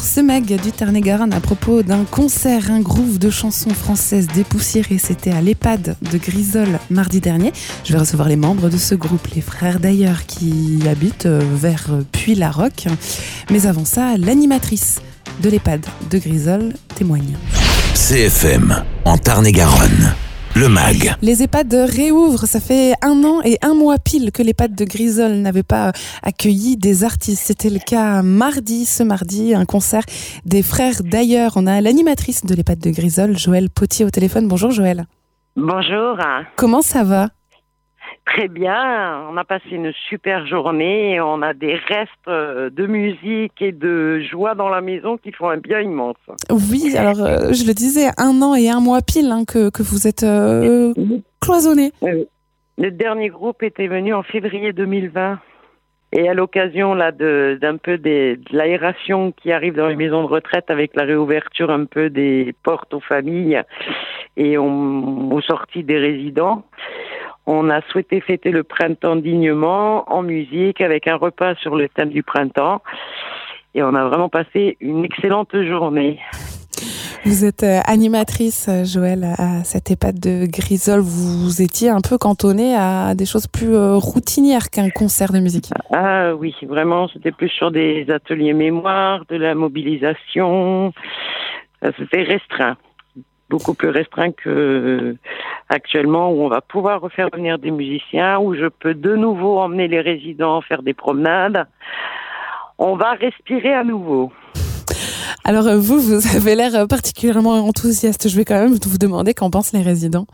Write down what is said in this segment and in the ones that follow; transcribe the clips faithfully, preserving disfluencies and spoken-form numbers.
ce mag du Tarn-et-Garonne à propos d'un concert, un groove de chansons françaises dépoussiérées. C'était à l'EHPAD de Grisol mardi dernier. Je vais recevoir les membres de ce groupe, les frères d'ailleurs, qui habitent vers Puy-la-Roque. Mais avant ça, l'animatrice de l'EHPAD de Grisol témoigne. C F M, en Tarn-et-Garonne. Le mag. Les EHPAD réouvrent. Ça fait un an et un mois pile que l'EHPAD de Grisol n'avait pas accueilli des artistes. C'était le cas mardi, ce mardi, un concert des frères d'ailleurs. On a l'animatrice de l'EHPAD de Grisol, Joëlle Potier, au téléphone. Bonjour Joëlle. Bonjour. Comment ça va ? Très bien, on a passé une super journée, on a des restes de musique et de joie dans la maison qui font un bien immense. Oui, alors euh, je le disais, un an et un mois pile hein, que, que vous êtes euh, cloisonnés. Oui. Le dernier groupe était venu en février deux mille vingt et à l'occasion là de, d'un peu des, de l'aération qui arrive dans les maisons de retraite avec la réouverture un peu des portes aux familles et on, aux sorties des résidents. On a souhaité fêter le printemps dignement, en musique, avec un repas sur le thème du printemps. Et on a vraiment passé une excellente journée. Vous êtes animatrice, Joëlle, à cette EHPAD de Grisol. Vous étiez un peu cantonnée à des choses plus routinières qu'un concert de musique. Ah oui, vraiment, c'était plus sur des ateliers mémoire, de la mobilisation. C'était restreint. Beaucoup plus restreint que actuellement où on va pouvoir refaire venir des musiciens, où je peux de nouveau emmener les résidents faire des promenades. On va respirer à nouveau. Alors vous, vous avez l'air particulièrement enthousiaste. Je vais quand même vous demander qu'en pensent les résidents.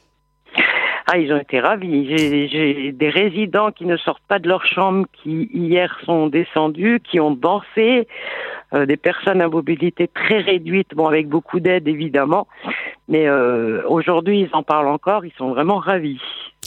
Ah, ils ont été ravis. J'ai, j'ai des résidents qui ne sortent pas de leur chambre, qui hier sont descendus, qui ont dansé. Euh, des personnes à mobilité très réduite, bon avec beaucoup d'aide évidemment, mais euh, aujourd'hui ils en parlent encore, ils sont vraiment ravis.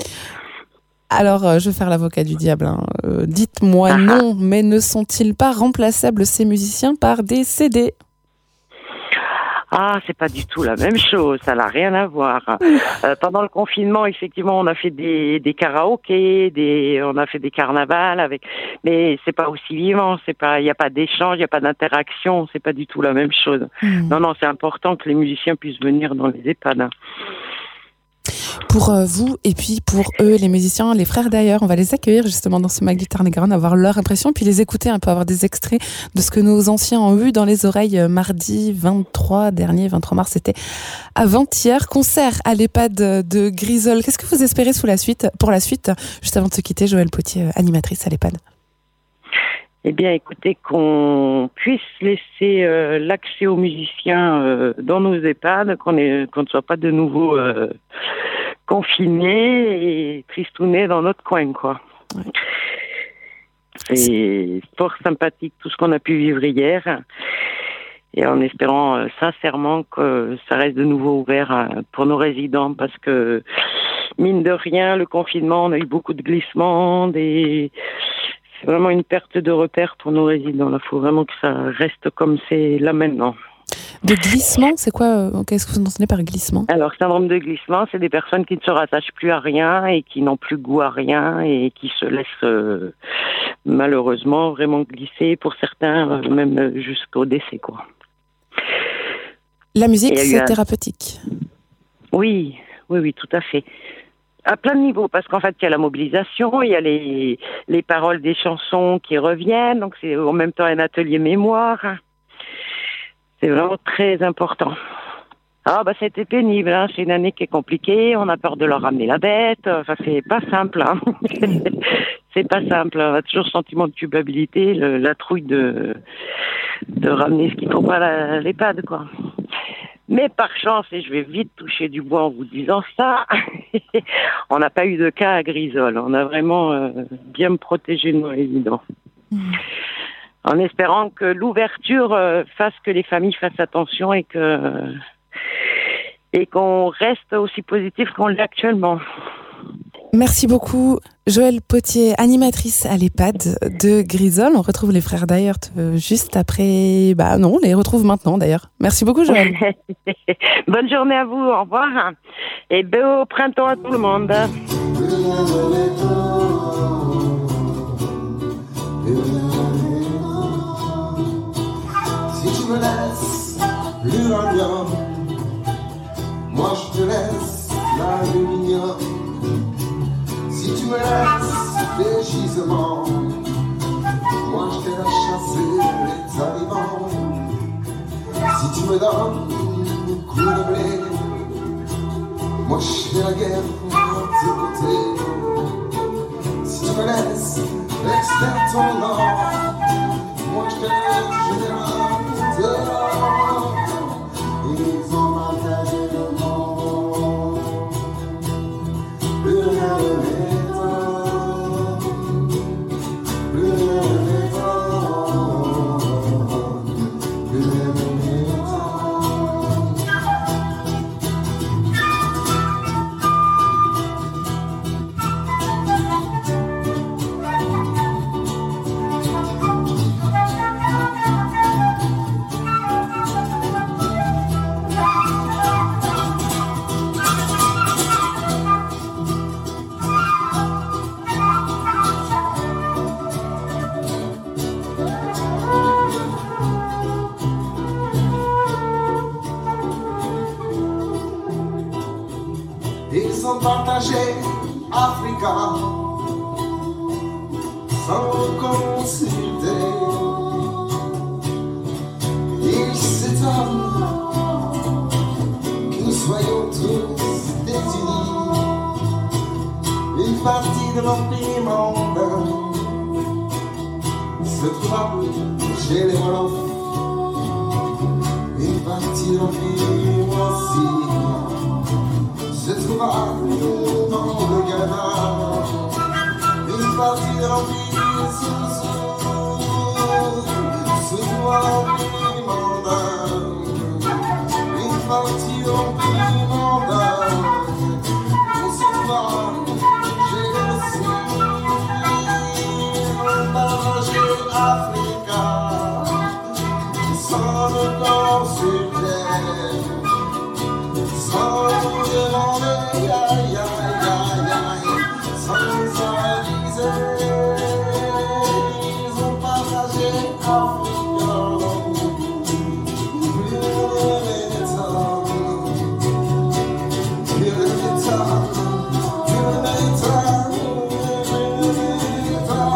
Alors, euh, je vais faire l'avocat du diable. Hein. Euh, dites-moi ah non, mais ne sont-ils pas remplaçables ces musiciens par des C D ? Ah, c'est pas du tout la même chose, ça n'a rien à voir. Euh, pendant le confinement, effectivement, on a fait des, des karaokés, des, on a fait des carnavals avec, mais c'est pas aussi vivant, c'est pas, il y a pas d'échange, il y a pas d'interaction, c'est pas du tout la même chose. Mmh. Non, non, c'est important que les musiciens puissent venir dans les EHPAD. Pour euh, vous et puis pour eux, les musiciens, les frères d'ailleurs, on va les accueillir justement dans ce mag du Tarn-et-Garonne, avoir leur impression, puis les écouter un peu, avoir des extraits de ce que nos anciens ont eu dans les oreilles euh, mardi vingt-trois dernier, vingt-trois mars, c'était avant-hier, concert à l'EHPAD de Grisol. Qu'est-ce que vous espérez sous la suite, pour la suite, juste avant de se quitter, Joëlle Potier, animatrice à l'EHPAD? Eh bien, écoutez, qu'on puisse laisser euh, l'accès aux musiciens euh, dans nos EHPAD, qu'on, est, qu'on ne soit pas de nouveau euh, confinés et tristounés dans notre coin, quoi. Ouais. C'est fort sympathique tout ce qu'on a pu vivre hier, et en espérant euh, sincèrement que ça reste de nouveau ouvert euh, pour nos résidents, parce que mine de rien, le confinement, on a eu beaucoup de glissements, des... C'est vraiment une perte de repère pour nos résidents. Il faut vraiment que ça reste comme c'est là maintenant. De glissement, c'est quoi ? Qu'est-ce que vous entendez par glissement ? Alors, syndrome de glissement, c'est des personnes qui ne se rattachent plus à rien et qui n'ont plus goût à rien et qui se laissent euh, malheureusement vraiment glisser, pour certains, euh, même jusqu'au décès, quoi. La musique, c'est un... thérapeutique. Oui, oui, oui, tout à fait. À plein de niveaux, parce qu'en fait, il y a la mobilisation, il y a les, les paroles des chansons qui reviennent, donc c'est en même temps un atelier mémoire. C'est vraiment très important. Ah, bah, c'était pénible, hein. C'est une année qui est compliquée, on a peur de leur ramener la bête, enfin, c'est pas simple, hein. C'est pas simple, on a toujours le sentiment de culpabilité, le, la trouille de, de ramener ce qu'il faut pas à l'EHPAD, quoi. Mais par chance, et je vais vite toucher du bois en vous disant ça, on n'a pas eu de cas à Grisol. On a vraiment euh, bien protégé nos résidents. Mmh. En espérant que l'ouverture euh, fasse que les familles fassent attention et que et qu'on reste aussi positif qu'on l'est actuellement. Merci beaucoup, Joëlle Potier, animatrice à l'EHPAD de Grisol. On retrouve les frères d'ailleurs juste après... Bah non, on les retrouve maintenant d'ailleurs. Merci beaucoup, Joëlle. Bonne journée à vous, au revoir. Et beau printemps à tout le monde. Si tu gagnant. Moi je te laisse la lumière. Si tu me laisses des gisements, moi je t'ai chassé les talibans. Si tu me donnes un coup de blé, moi je fais la guerre de tes côtés. Si tu me laisses extraire ton or, moi je te laisse général de l'or. Ils ont partagé le monde, plus rien ne m'étonne, plus rien ne m'étonne, plus rien ne Ils ont partagé Africa sans consulter. Ils s'étonnent que nous soyons tous désunis. Une partie de l'empire mondain se trouva chez les Wolofs. Une partie de l'empire aussi se trouva dans le Ghana. Une partie de l'empire se trouva dans l'empire mondain. Une partie de l'empire mondain se trouva chez les Russes. Partager Africa sans le corps sur terre. Sans nous demander, aïe, aïe, aïe, aïe, sans nous aviser, ils ont partagé Africa. Plus de métal, plus de métal, plus de métal, plus de métal.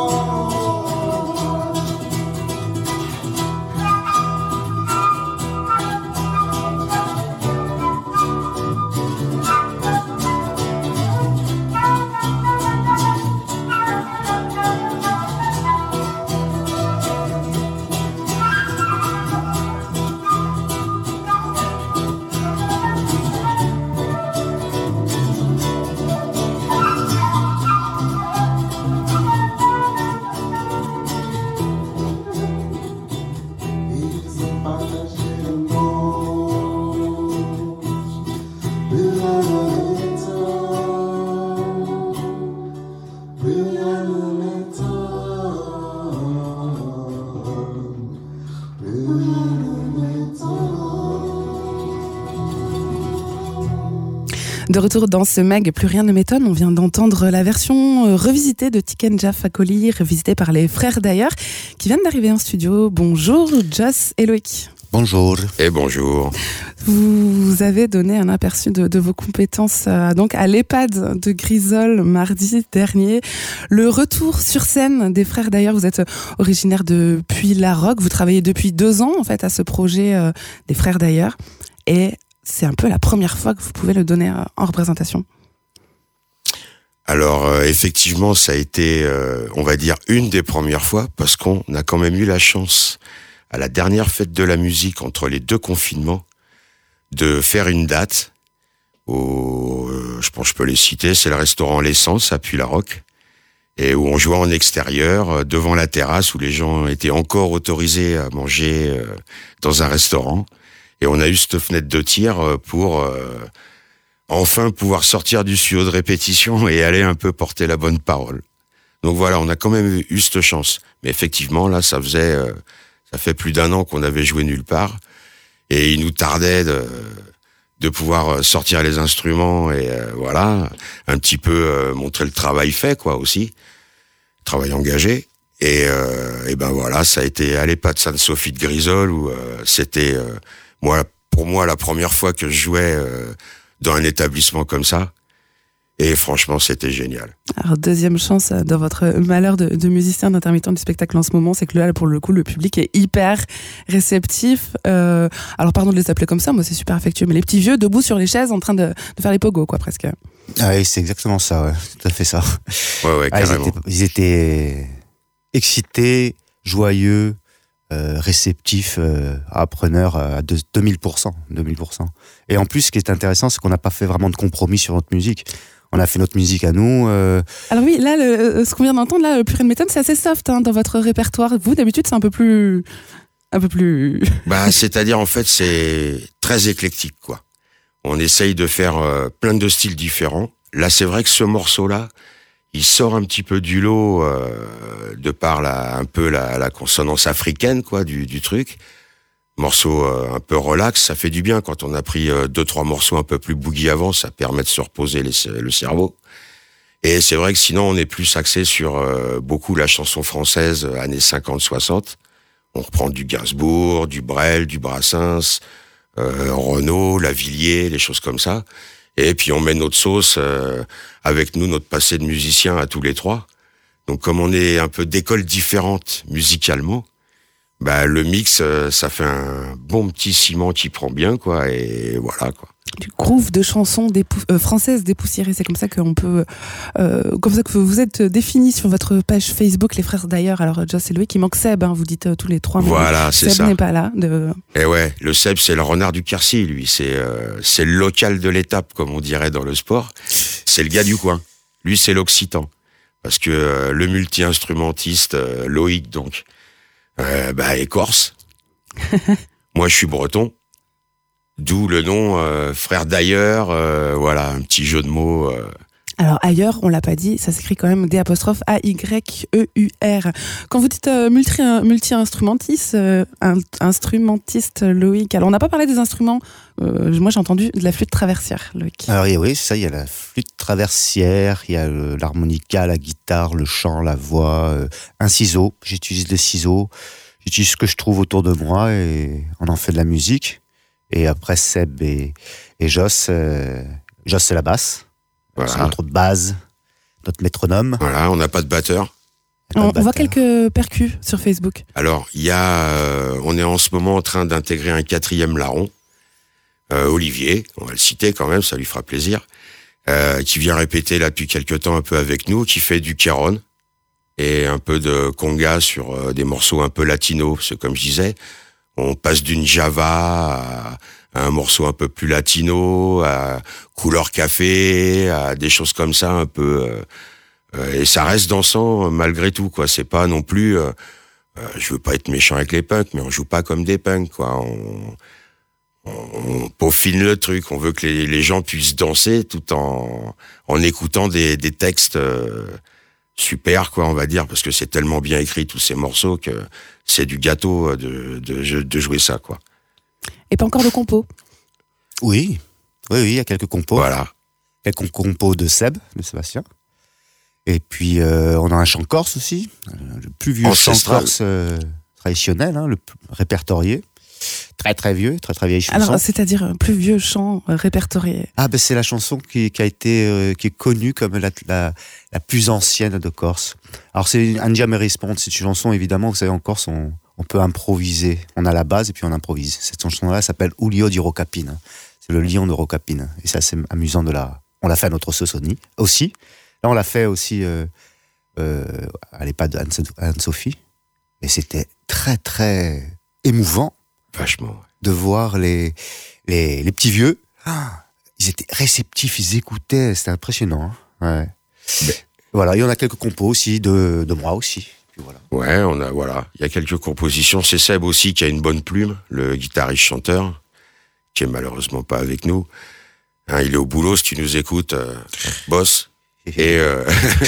De retour dans ce mag, plus rien ne m'étonne. On vient d'entendre la version euh, revisitée de Tiken Jah Fakoly, revisitée par les frères d'ailleurs, qui viennent d'arriver en studio. Bonjour Joss et Loïc. Bonjour. Et bonjour. Vous avez donné un aperçu de, de vos compétences euh, donc à l'EHPAD de Grisol mardi dernier. Le retour sur scène des frères d'ailleurs. Vous êtes originaire de Puy-la-Roque. Vous travaillez depuis deux ans en fait à ce projet euh, des frères d'ailleurs. Et c'est un peu la première fois que vous pouvez le donner en représentation. Alors euh, effectivement, ça a été, euh, on va dire, une des premières fois, parce qu'on a quand même eu la chance, à la dernière fête de la musique, entre les deux confinements, de faire une date, au, euh, je pense que je peux les citer, c'est le restaurant L'Essence à Puy-la-Roque, et où on jouait en extérieur, euh, devant la terrasse, où les gens étaient encore autorisés à manger euh, dans un restaurant. Et on a eu cette fenêtre de tir pour euh, enfin pouvoir sortir du studio de répétition et aller un peu porter la bonne parole. Donc voilà, on a quand même eu cette chance. Mais effectivement, là, ça faisait, euh, ça fait plus d'un an qu'on avait joué nulle part. Et il nous tardait de, de pouvoir sortir les instruments et euh, voilà, un petit peu euh, montrer le travail fait, quoi, aussi. Travail engagé. Et, euh, et ben voilà, ça a été à l'EHPAD Sainte-Sophie de Grisol où euh, c'était... Euh, moi, pour moi la première fois que je jouais euh, dans un établissement comme ça. Et franchement, c'était génial. Alors, deuxième chance dans votre malheur de, de musicien, d'intermittent du spectacle en ce moment, c'est que là, pour le coup, le public est hyper réceptif. Euh, alors, pardon de les appeler comme ça, moi, c'est super affectueux, mais les petits vieux debout sur les chaises en train de, de faire les pogos, quoi, presque. Ah oui, c'est exactement ça, ouais. Tout à fait ça. Ouais, ouais, ah, carrément. Ils étaient, ils étaient excités, joyeux, euh, réceptifs, euh, appreneurs à deux mille pour cent. Et en plus, ce qui est intéressant, c'est qu'on n'a pas fait vraiment de compromis sur notre musique. On a fait notre musique à nous. Euh... Alors oui, là, le, ce qu'on vient d'entendre, là, le Purée de Méthode, c'est assez soft hein, dans votre répertoire. Vous, d'habitude, c'est un peu plus... Un peu plus... Bah, c'est-à-dire, en fait, c'est très éclectique, quoi. On essaye de faire euh, plein de styles différents. Là, c'est vrai que ce morceau-là, il sort un petit peu du lot euh, de par la, un peu la, la consonance africaine, quoi, du, du truc. Morceau euh, un peu relax, ça fait du bien quand on a pris euh, deux trois morceaux un peu plus boogie avant, ça permet de se reposer les, le cerveau. Et c'est vrai que sinon on est plus axé sur euh, beaucoup la chanson française euh, années cinquante soixante. On reprend du Gainsbourg, du Brel, du Brassens, euh, Renaud, Lavilliers, les choses comme ça. Et puis on met notre sauce euh, avec nous, notre passé de musicien à tous les trois. Donc comme on est un peu d'écoles différentes musicalement, bah le mix, euh, ça fait un bon petit ciment qui prend bien, quoi, et voilà, quoi. Du groove de chansons dépou- euh, françaises dépoussiérées, c'est comme ça qu'on peut, euh, comme ça que vous êtes définis sur votre page Facebook, les frères d'ailleurs. Alors Joss et Loïc, il manque Seb, hein, vous dites euh, tous les trois. Voilà, c'est Seb ça. n'est pas là. De... Et ouais, le Seb, c'est le renard du Quercy, lui. C'est euh, c'est le local de l'étape, comme on dirait dans le sport. C'est le gars du coin. Lui, c'est l'occitan, parce que euh, le multi-instrumentiste euh, Loïc, donc. Euh, bah, écorce. Moi, je suis breton. D'où le nom euh, frère d'ailleurs. Euh, voilà, un petit jeu de mots. Euh. Alors ailleurs, on l'a pas dit, ça s'écrit quand même D apostrophe A Y E U R. Quand vous dites euh, multi, multi-instrumentiste, euh, un, instrumentiste Loïc, alors on n'a pas parlé des instruments. Euh, moi, j'ai entendu de la flûte traversière, Loïc. Alors oui, c'est ça, il y a la flûte traversière, il y a le, l'harmonica, la guitare, le chant, la voix, euh, un ciseau. J'utilise les ciseaux, j'utilise ce que je trouve autour de moi et on en fait de la musique. Et après, Seb et, et Joss, euh, Joss c'est la basse, Voilà. C'est notre base, notre métronome. Voilà, on n'a pas de batteur. On, on voit quelques percus sur Facebook. Alors, il y a, euh, on est en ce moment en train d'intégrer un quatrième larron, euh, Olivier, on va le citer quand même, ça lui fera plaisir, euh, qui vient répéter là depuis quelques temps un peu avec nous, qui fait du kéron et un peu de conga sur euh, des morceaux un peu latinos, parce que comme je disais, on passe d'une java à, à un morceau un peu plus latino, à couleur café, à des choses comme ça un peu... Euh, et ça reste dansant malgré tout, quoi. C'est pas non plus, euh, euh, je veux pas être méchant avec les punks, mais on joue pas comme des punks, quoi. On, on, on peaufine le truc. On veut que les, les gens puissent danser tout en en écoutant des, des textes euh, super, quoi, on va dire, parce que c'est tellement bien écrit tous ces morceaux que c'est du gâteau de de, de jouer ça, quoi. Et pas encore de compos. Oui, oui, oui, il y a quelques compos. Voilà. Quelques compos de Seb, de Sébastien. Et puis, euh, on a un chant corse aussi, le plus vieux Ancestral. chant corse euh, traditionnel, hein, le p- répertorié. Très, très vieux, très, très vieille chanson. Alors, c'est-à-dire un plus vieux chant euh, répertorié. Ah, ben c'est la chanson qui, qui a été, euh, qui est connue comme la, la, la plus ancienne de Corse. Alors, c'est un Andia me Responde, c'est une chanson, évidemment, vous savez, en Corse, on, on peut improviser. On a la base et puis on improvise. Cette chanson-là s'appelle Ulio di Rocapine. C'est le lion de Rocapine. Et ça, c'est amusant de la... On l'a fait à notre sauce aussi. Là, on l'a fait aussi euh, euh, à l'EHPAD de Anne-Sophie. Et c'était très, très émouvant. Vachement. De voir les, les, les petits vieux. Ah, ils étaient réceptifs, ils écoutaient. C'était impressionnant. Hein, ouais. Ben. Voilà, il y en a quelques compos aussi, de, de moi aussi. Puis voilà. Ouais, on a, voilà. Il y a quelques compositions. C'est Seb aussi qui a une bonne plume, le guitariste-chanteur, qui est malheureusement pas avec nous. Hein, il est au boulot, si tu nous écoutes, euh, boss. Et euh,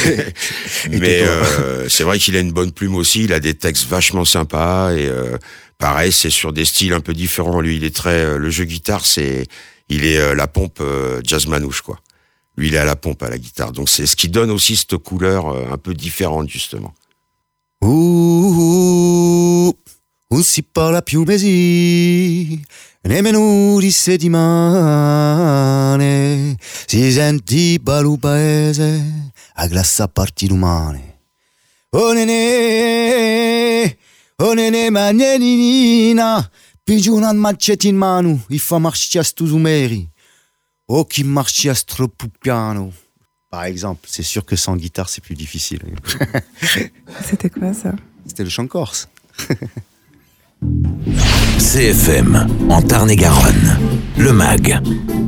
mais euh, c'est vrai qu'il a une bonne plume aussi, il a des textes vachement sympas et euh, pareil, c'est sur des styles un peu différents. Lui, il est très euh, le jeu guitare, c'est il est euh, la pompe euh, jazz manouche, quoi. Lui, il est à la pompe à la guitare. Donc c'est ce qui donne aussi cette couleur euh, un peu différente justement. Ouh, ouh, non si parla più mesi, nemmeno di settimane, si senti balu paese, a glassa parti umane. Oh nene, oh nene, ma nenina, pigi una maccetta in mano, e fa marcia stu zumeri, oh qui marcia troppo piano. Par exemple, c'est sûr que sans guitare, c'est plus difficile. C'était quoi ça? C'était le chant corse. C F M, en Tarn-et-Garonne, le mag.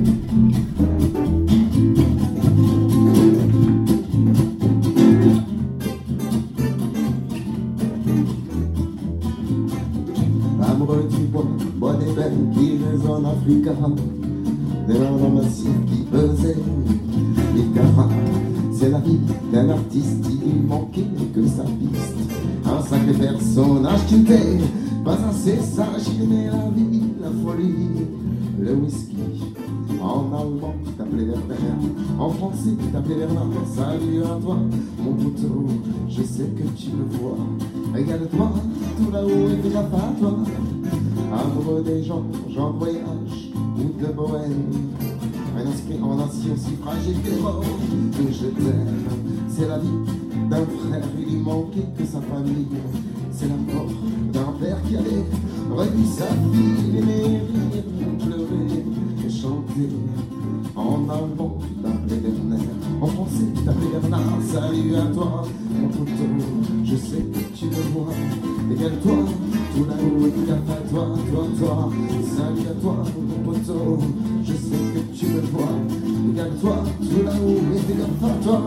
Amoureux du bois, bois des belles qui résonnent Africa, des langues massives qui pesaient les caras. C'est la vie d'un artiste, il manquait que sa piste. Un sacré personnage qui n'était pas assez sage, il aimait la vie, la folie, le whisky. En allemand, tu t'appelais Werner, en français, tu t'appelais Bernard. Salut à toi, mon poteau, je sais que tu me vois. Regarde-toi, tout là-haut et gaffe à toi. Amoureux des gens, gens de voyage ou de bohème. Un inscrit en acier aussi fragile que mort, que je t'aime. C'est la vie d'un frère, il lui manquait que sa famille. C'est la mort d'un père qui avait revu sa fille. Il aimait rire, pleurer et chanter. En allemand, tu t'appelais Werner, en français, tu t'appelais Bernard. Salut à toi, mon poteau, je sais que tu me vois. Égale-toi, tout là-haut et gaffe à toi, toi, toi. Salut à toi, mon poteau, je sais que tu me vois. Égale-toi, tout là-haut et gaffe à toi.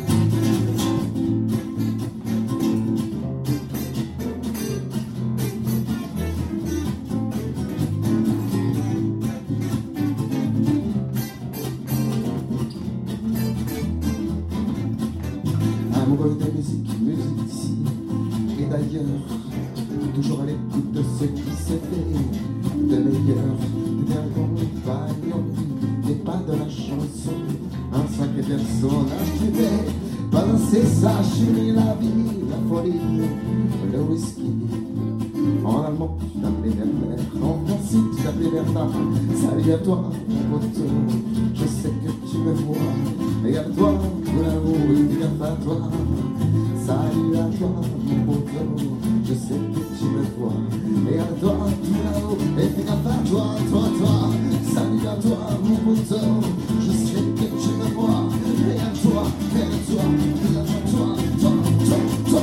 Amoureux des musiques, musique d'ici et d'ailleurs, toujours à l'écoute de ce qui se fait de meilleur. T'es un compagnon, t'es pas de la chanson, un sacré personnage qui n'est pas assez sage. Mais la vie, la folie, le whisky. En allemand, tu t'appelais Werner, en français, tu t'appelais Bernard. Salut à toi, mon poteau, je sais que tu me vois. Regarde-toi, tout là-haut, et gaffe à toi. Salut à toi, mon poteau, je sais que tu me vois. Regarde-toi, tout là-haut, et fais gaffe à toi, toi, toi. Salut à toi, mon poteau, je sais que tu me vois. Regarde-toi, regarde-toi, regarde-toi, toi, toi, toi, toi.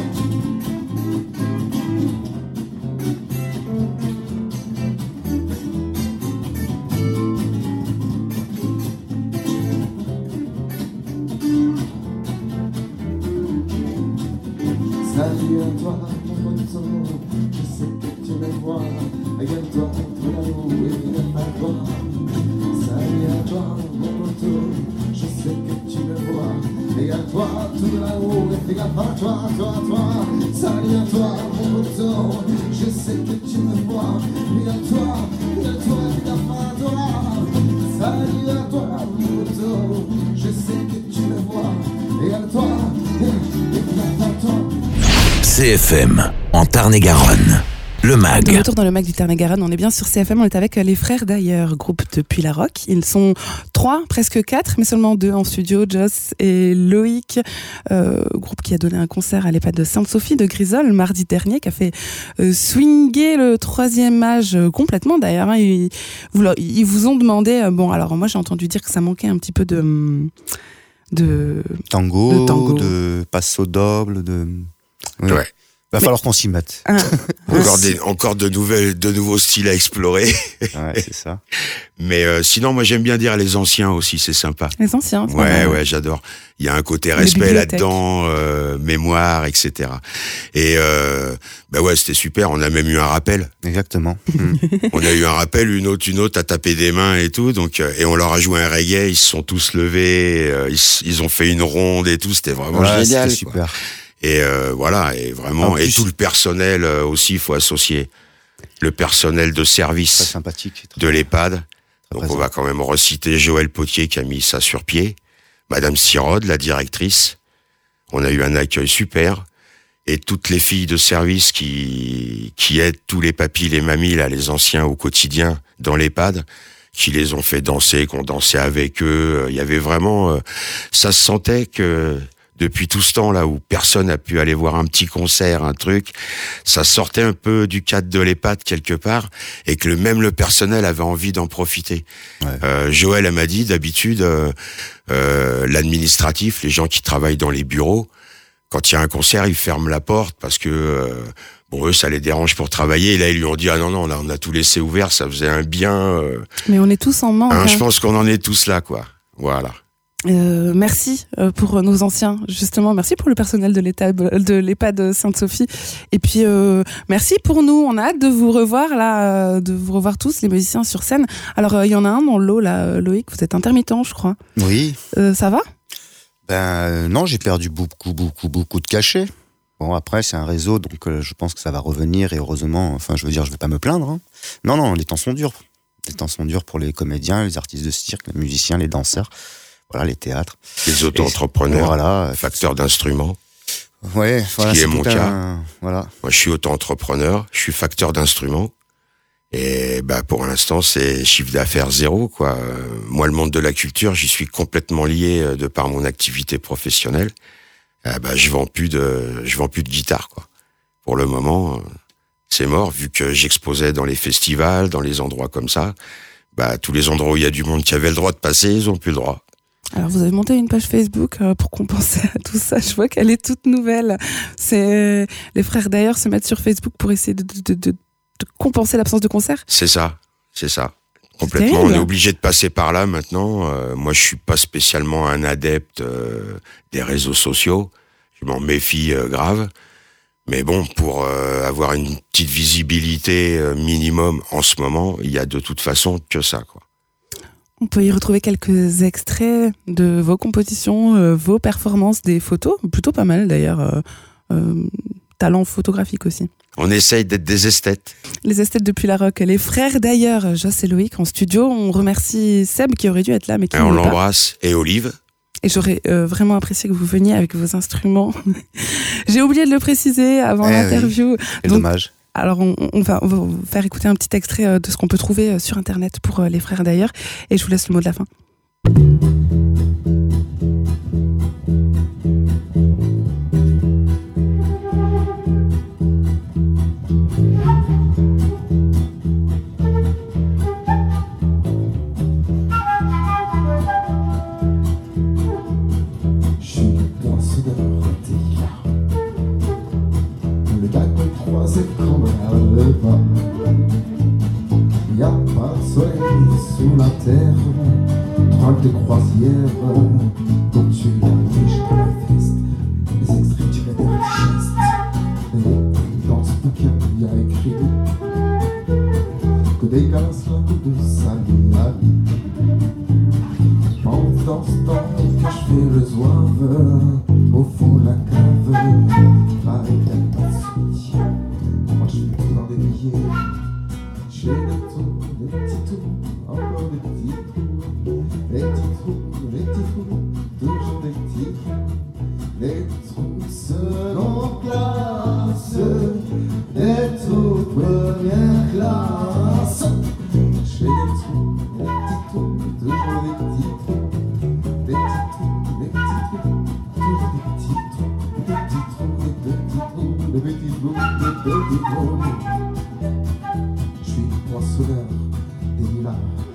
Salut à toi, mon poteau, je sais que tu me vois. Regarde-toi, tout là-haut, et gaffe à toi. Salut à toi, mon poteau, je sais que tu me vois. Regarde-toi, tout là-haut, et fais gaffe à toi, toi, toi. Salut à toi, mon poteau, je sais que tu me vois. Regarde-toi, regarde-toi, et fais gaffe à toi. Salut à toi, mon poteau, je sais que tu me vois. Regarde-toi, et fais gaffe à toi. C F M, en Tarn-et-Garonne, le mag. De retour dans le mag du Tarn-et-Garonne, on est bien sur C F M, on est avec les Frères d'ailleurs, groupe depuis la rock. Ils sont trois, presque quatre, mais seulement deux en studio, Joss et Loïc, euh, groupe qui a donné un concert à l'EHPAD de Sainte-Sophie de Grisol mardi dernier, qui a fait euh, swinger le troisième âge euh, complètement d'ailleurs. Hein. Ils, vous, ils vous ont demandé, euh, bon alors moi j'ai entendu dire que ça manquait un petit peu de... de Tango, de, tango. de passo doble, de... Oui. Ouais. Va falloir qu'on s'y mette. Ah. Encore, des, encore de nouvelles, de nouveaux styles à explorer. Ouais, c'est ça. Mais euh, sinon, moi, j'aime bien dire les anciens aussi, c'est sympa. Les anciens. c'est Ouais, vrai. ouais, j'adore. Il y a un côté Les respect bibliothèques. là-dedans, euh, mémoire, et cetera. Et euh, bah ouais, c'était super. On a même eu un rappel. Exactement. Mm. On a eu un rappel, une autre, une autre à taper des mains et tout. Donc, euh, et on leur a joué un reggae. Ils se sont tous levés. Euh, ils, ils ont fait une ronde et tout. C'était vraiment Ouais, génial. c'était quoi. super. Et euh, voilà, et vraiment, En et plus- tout le personnel euh, aussi, il faut associer le personnel de Très service sympathique. Très de l'EHPAD. Donc présent. on va quand même reciter Joël Potier qui a mis ça sur pied, Madame Sirod, la directrice. On a eu un accueil super. et toutes les filles de service qui qui aident tous les papis, les mamies, là, les anciens au quotidien dans l'EHPAD, qui les ont fait danser, qu'on dansait avec eux. Il y avait vraiment, euh, ça se sentait que depuis tout ce temps-là où personne n'a pu aller voir un petit concert, un truc, ça sortait un peu du cadre de l'EHPAD quelque part, et que le, même le personnel avait envie d'en profiter. Ouais. Euh, Joël, elle m'a dit, d'habitude, euh, euh, l'administratif, les gens qui travaillent dans les bureaux, quand il y a un concert, ils ferment la porte parce que euh, bon, eux, ça les dérange pour travailler. Et là, ils lui ont dit, ah non, non, là, on a tout laissé ouvert, ça faisait un bien. Euh... Mais on est tous en manque. Hein, hein. Je pense qu'on en est tous là, quoi. Voilà. Euh, merci euh, pour nos anciens, justement. Merci pour le personnel de l'EHPAD, de l'EHPAD Sainte-Sophie. Et puis, euh, merci pour nous. On a hâte de vous revoir, là, euh, de vous revoir tous, les musiciens sur scène. Alors, il euh, y en a un dans le lot, là, Loïc. Vous êtes intermittent, je crois. Oui. Euh, ça va ? Ben euh, non, j'ai perdu beaucoup, beaucoup, beaucoup de cachets. Bon, après, c'est un réseau, donc euh, je pense que ça va revenir, et heureusement, enfin, je veux dire, je vais pas me plaindre. Hein. Non, non, les temps sont durs. Les temps sont durs pour les comédiens, les artistes de cirque, les musiciens, les danseurs. Voilà, les théâtres. Les auto-entrepreneurs, voilà, facteurs d'instruments. Ouais, voilà, qui est c'est mon tout cas. un- Voilà. Moi, je suis auto-entrepreneur, je suis facteur d'instruments. Et bah, pour l'instant, c'est chiffre d'affaires zéro, quoi. Euh, Moi, le monde de la culture, j'y suis complètement lié euh, de par mon activité professionnelle. Euh, bah, je vends plus de, je vends plus de guitare, quoi. Pour le moment, euh, c'est mort, vu que j'exposais dans les festivals, dans les endroits comme ça. Bah, tous les endroits où il y a du monde qui avait le droit de passer, ils ont plus le droit. Alors, vous avez monté une page Facebook euh, pour compenser à tout ça. Je vois qu'elle est toute nouvelle. C'est les frères d'ailleurs se mettent sur Facebook pour essayer de, de, de, de, de compenser l'absence de concert. C'est ça, c'est ça. Complètement, terrible. on est obligé de passer par là maintenant. Euh, moi, je suis pas spécialement un adepte euh, des réseaux sociaux. Je m'en méfie euh, grave. Mais bon, pour euh, avoir une petite visibilité euh, minimum en ce moment, il y a de toute façon que ça, quoi. On peut y retrouver quelques extraits de vos compositions, euh, vos performances, des photos, plutôt pas mal d'ailleurs. Euh, euh, talent photographique aussi. On essaye d'être des esthètes. Les esthètes depuis la rock, les frères d'ailleurs, Joss et Loïc en studio. On remercie Seb qui aurait dû être là mais qui Et on n'est pas. l'embrasse. Et Olive. Et j'aurais euh, vraiment apprécié que vous veniez avec vos instruments. J'ai oublié de le préciser avant Eh l'interview. C'est Donc, dommage. Alors, on, on, va, on va vous faire écouter un petit extrait euh, de ce qu'on peut trouver euh, sur Internet pour euh, les frères d'ailleurs. Et je vous laisse le mot de la fin. Je suis poinçonneur t'es là. Le gars qu'on croisait quand on n'avait pas. Y'a pas de soleil sous la terre. Droite de croisière. Donc tu es la riche pour la veste. Les extraits du dernier geste. Et dans ce bouquin il y a écrit que des gaz là de Salia. Pendant ce temps que je fais le zouave au fond de la cave, pareil qu'il n'y a pas de suite. Moi je fais tout dans des billets. J'ai des trous, des petits trous, encore des petits trous. Des petits trous, des petits trous, toujours des petits trous. Des trous seconde classe, des trous première classe. J'ai des trous, des petits trous, toujours des petits trous. Des petits trous, des petits trous, toujours des petits trous. Des petits trous, des petits trous, des petits trous, des petits trous. Je suis poinçonneur des lilas.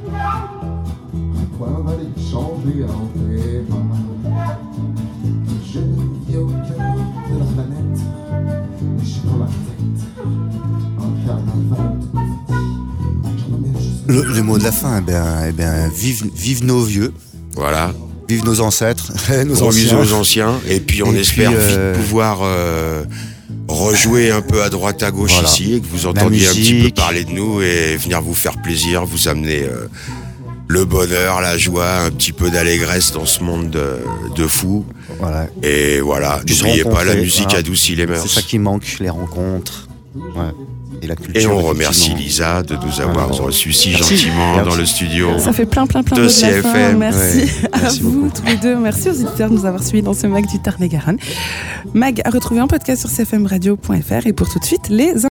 Un point va les changer en terrain. Je vis au cœur de la planète. Et j'ai dans la tête un carnaval tout petit. Je remets juste Le, le mot de la fin, eh bien, eh bien vive, vive nos vieux, Voilà. vive nos ancêtres, nos Gros bisous anciens. aux anciens. Et puis, on Et espère puis, euh, vite pouvoir euh, rejouer un peu à droite à gauche Voilà. ici, et que vous entendiez un petit peu musique. parler de nous et venir vous faire plaisir, vous amener euh, le bonheur, la joie, un petit peu d'allégresse dans ce monde de, de fous. Voilà. Et voilà, Puis se n'oubliez pas, la rencontrer, musique voilà. adoucit les mœurs. C'est ça qui manque, les rencontres. Ouais. Et, la culture, Et on remercie Lisa de nous avoir Alors, reçus si merci. gentiment Merci. dans le studio. Ça fait plein, plein, plein De de mots de la C F M. fin. Merci Ouais, à merci vous beaucoup. tous les deux. Merci aux auditeurs de nous avoir suivis dans ce Mag du Tarn-et-Garonne. Mag à retrouver en podcast sur c f m radio point f r et pour tout de suite, les